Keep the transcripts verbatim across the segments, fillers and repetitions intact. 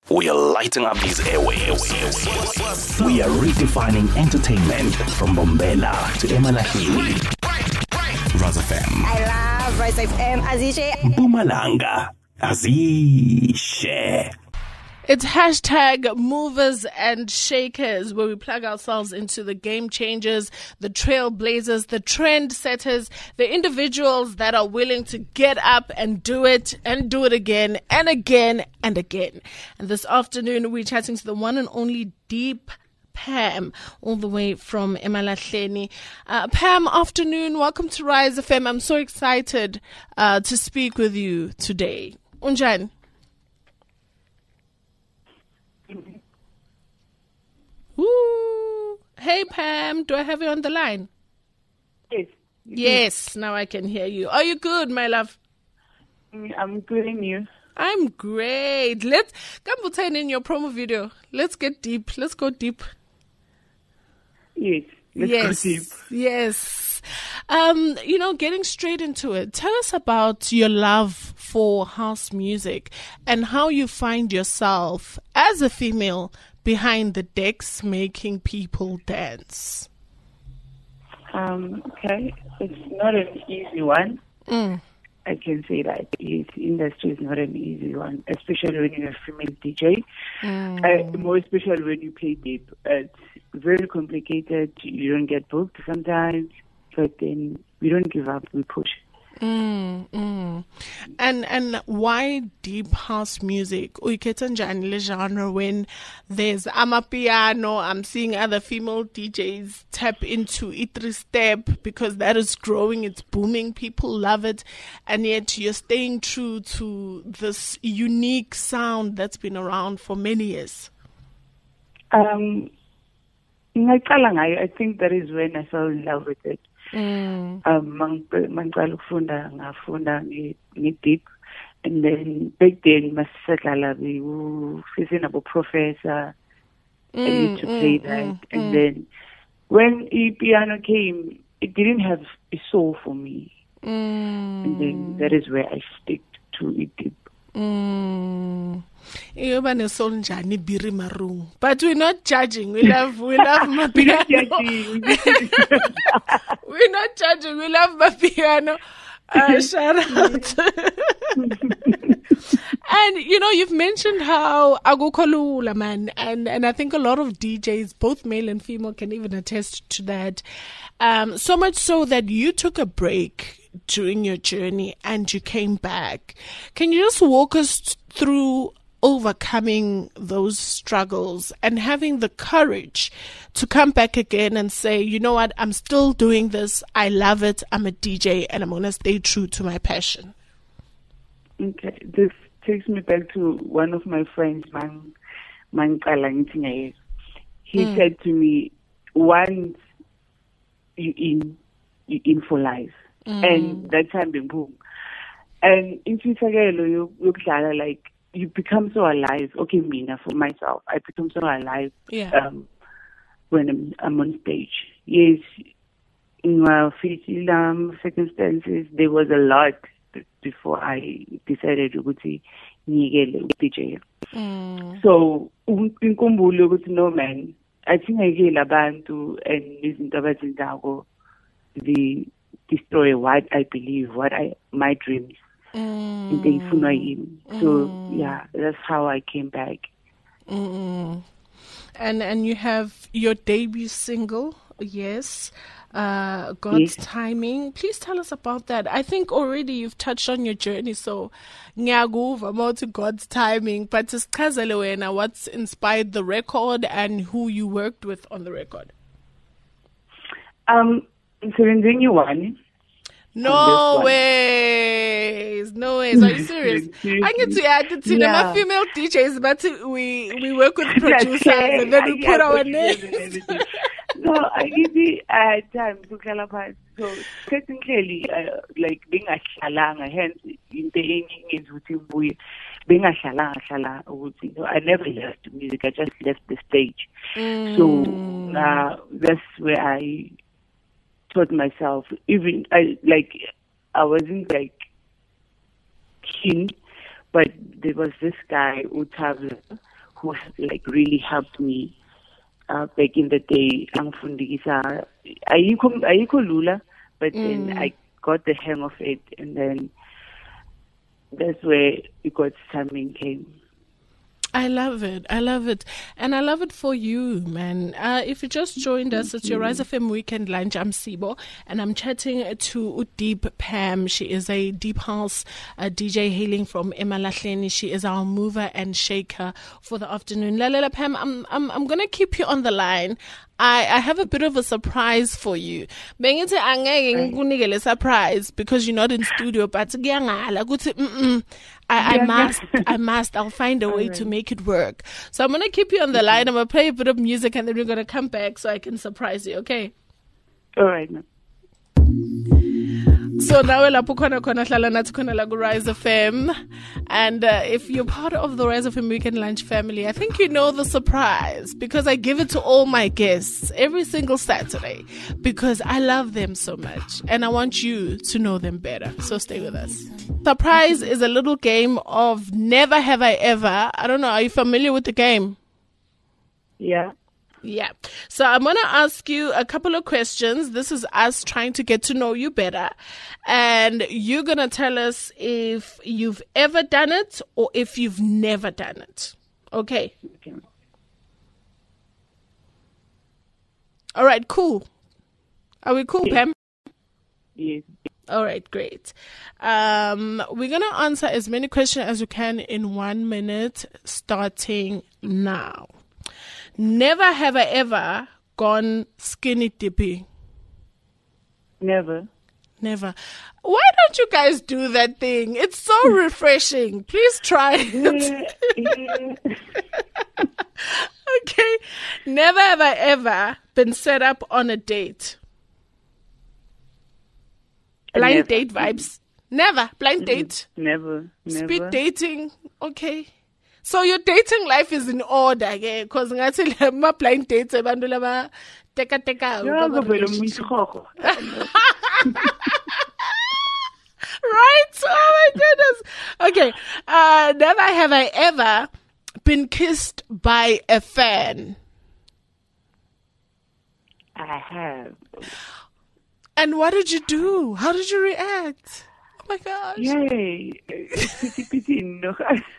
We are lighting up these airwaves. We are redefining entertainment from Bombela to Emalahleni. Raz F M. I love Raz F M. Azishe. Mpumalanga. Azishe. It's hashtag movers and shakers, where we plug ourselves into the game changers, the trailblazers, the trend setters, the individuals that are willing to get up and do it and do it again and again and again. And this afternoon, we're chatting to the one and only Deep Pam, all the way from Emalahleni. Uh, Pam, afternoon. Welcome to Rise F M. I'm so excited uh, to speak with you today. Unjani? Woo. Hey, Pam, do I have you on the line? Yes. Yes, now I can hear you. Are you good, my love? I'm good, and you? I'm great. Let's come put in your promo video. Let's get deep. Let's go deep. Yes. Let's yes. go deep. Yes. Um, you know, getting straight into it, tell us about your love for house music and how you find yourself as a female behind the decks making people dance. Um, okay. It's not an easy one. Mm. I can say that. Yes, industry is not an easy one, especially when you're a female D J. Mm. Uh, more especially when you play deep. It's very complicated. You don't get booked sometimes, but then we don't give up. We push. Mm, mm. And and why deep house music? Uyikhetha njani le genre when there's amapiano? I'm seeing other female D Js tap into E three step because that is growing, it's booming, people love it, and yet you're staying true to this unique sound that's been around for many years. Um, I think that is when I fell in love with it. Mm. Um, mangicala ukufunda ngafunda nge-deep, and then back then masisaqala sisinabo professor. I used to play mm, that, mm, and mm. then when the piano came, it didn't have a soul for me, Mm. and then that is where I stick to it deep. Mm. But we're not judging. We love, we love my piano. We're not judging. We love my piano. Uh, shout out. And you know, you've mentioned how agukolula, man, and and I think a lot of D Js, both male and female, can even attest to that. Um, so much so that you took a break during your journey and you came back. Can you just walk us through overcoming those struggles and having the courage to come back again and say, you know what, I'm still doing this, I love it, I'm a D J, and I'm going to stay true to my passion? Okay, this takes me back to one of my friends, Man Mangcala Ntingaye. He mm. said to me, once you in, you in for life. Mm. And that time being boom. And in Fisagelo, you like you become so alive. Okay, Mina, for myself, I become so alive yeah. um, when I'm, I'm on stage. Yes, in my um, circumstances, there was a lot before I decided to go to D J. Mm. So, in no man, I think I get abantu and listen to the destroy what I believe, what I my dreams. Mm. So yeah, that's how I came back. Mm. And and you have your debut single, yes, uh, God's yes. Timing. Please tell us about that. I think already you've touched on your journey, so ngiyakuva more to God's Timing. But just chazele wena, what's inspired the record and who you worked with on the record? Um. Seventeen one. No ways, no ways. Are you serious? I get to add it to yeah. my female D Js, but we we work with producers yeah, and then we put our names. No, I give the uh, time to Calabar. So technically, uh, like being a shalanga, hence in the English is with being a shalanga, shalanga. I never left music. I just left the stage. Mm. So uh, that's where I taught myself. Even I like I wasn't like keen, but there was this guy Utabla who like really helped me uh, back in the day. Angifundisa ayikho ayikho lula, but then I got the hang of it, and then that's where God's timing came. I love it. I love it. And I love it for you, man. Uh, if you just joined us, it's your Rise F M Weekend Lunch. I'm Sibo, and I'm chatting to Deep Pam. She is a deep house uh, D J hailing from Emalahleni. She is our mover and shaker for the afternoon. Lalela Pam, I'm, I'm, I'm going to keep you on the line. I, I have a bit of a surprise for you. Bengithi angeke ngikunikele surprise because you're not in studio, but ngiyangala ukuthi mm I, I must, I must, I'll find a way right. to make it work. So I'm going to keep you on the line. I'm going to play a bit of music and then we're going to come back so I can surprise you, okay? All right, ma'am. So now we're khona khona hlala nathi khona la ku Rise F M, and uh, if you're part of the Rise F M Weekend Lunch family, I think you know the surprise because I give it to all my guests every single Saturday because I love them so much and I want you to know them better. So stay with us. Surprise is a little game of Never Have I Ever. I don't know, are you familiar with the game? Yeah. Yeah. So I'm going to ask you a couple of questions. This is us trying to get to know you better. And you're going to tell us if you've ever done it or if you've never done it. Okay. Okay. All right, cool. Are we cool, Yes. Pam? Yes. All right, great. Um, we're going to answer as many questions as we can in one minute, starting now. Never have I ever gone skinny dipping. Never. Never. Why don't you guys do that thing? It's so refreshing. Please try it. Yeah. Okay. Never have I ever been set up on a date. Blind Never. date vibes. Never. Blind date. Never. Never. Speed dating. Okay. So your dating life is in order, because ngathi ma blind dates abantu laba teka teka. Yeah, go vele umishoko. Right? Oh my goodness. Okay. Uh, never have I ever been kissed by a fan. I have. And what did you do? How did you react? Oh my gosh. Yay. Pity, pity, no.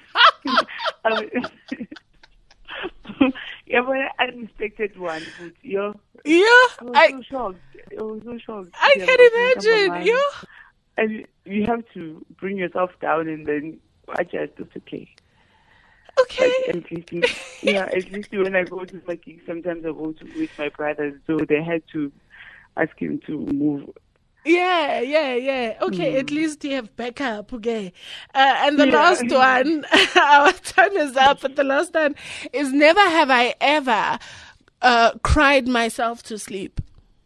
Yeah, but an unexpected one. But, yeah, Yeah. I was I, so shocked. I was so shocked. I Yeah, can but imagine. Yeah. And you have to bring yourself down and then adjust. It's okay. Okay. Like, at least, in- yeah, at least when I go to my gigs, sometimes I go to with my brothers, so they had to ask him to move. Yeah, yeah, yeah. Okay, at least you have backup. Okay. Uh, and the Yeah. last one, our time is up, but the last one is never have I ever uh, cried myself to sleep.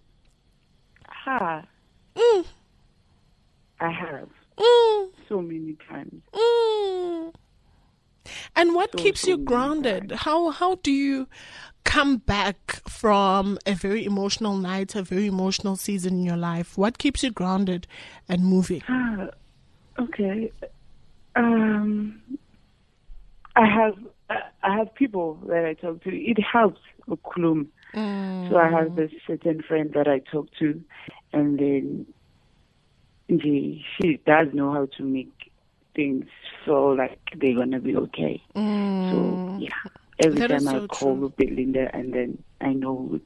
Ha. Mm, I have mm, so many times. mm. And what So, keeps so you many grounded? times. How how do you come back from a very emotional night, a very emotional season in your life? What keeps you grounded and moving? Ah, okay. Um, I have I have people that I talk to. It helps with Kulum. Mm. So I have this certain friend that I talk to, and then she, she does know how to make things feel like they're gonna be okay. Mm. So yeah, every That is time I so call true. Belinda, and then I know it's,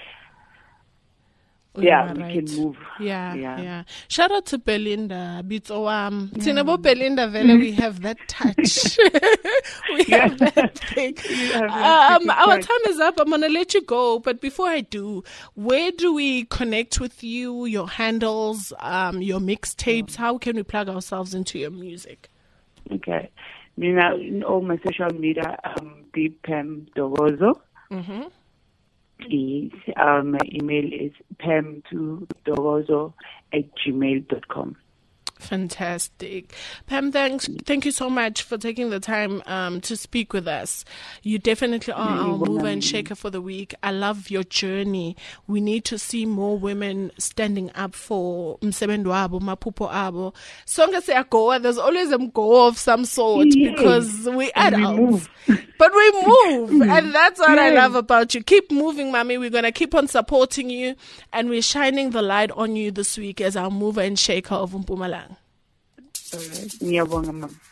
You yeah, are we right. can move. Yeah, yeah, Yeah. Shout out to Belinda. Bitso um, Tinabo Belinda Vele, we have that touch. we have that thing. have that Um, touch. our time is up. I'm gonna let you go, but before I do, where do we connect with you? Your handles, um, your mixtapes. How can we plug ourselves into your music? Okay. You know, in all my social media, um, Deep Pam Dogozo. Mm-hmm. Yes. Um, my email is pam two dogozo at gmail dot com. Fantastic. Pam, thanks, thank you so much for taking the time um, to speak with us. You definitely are our mover and shaker for the week. I love your journey. We need to see more women standing up for msebenzi wabo, maphupho abo. Sonke siyagoa, there's always a goal of some sort Yes. because we adults. We move. But we move, and that's what I Yes. love about you. Keep moving, mommy. We're going to keep on supporting you, and we're shining the light on you this week as our mover and shaker of Mpumalanga. All right. Ngiyabonga, mama.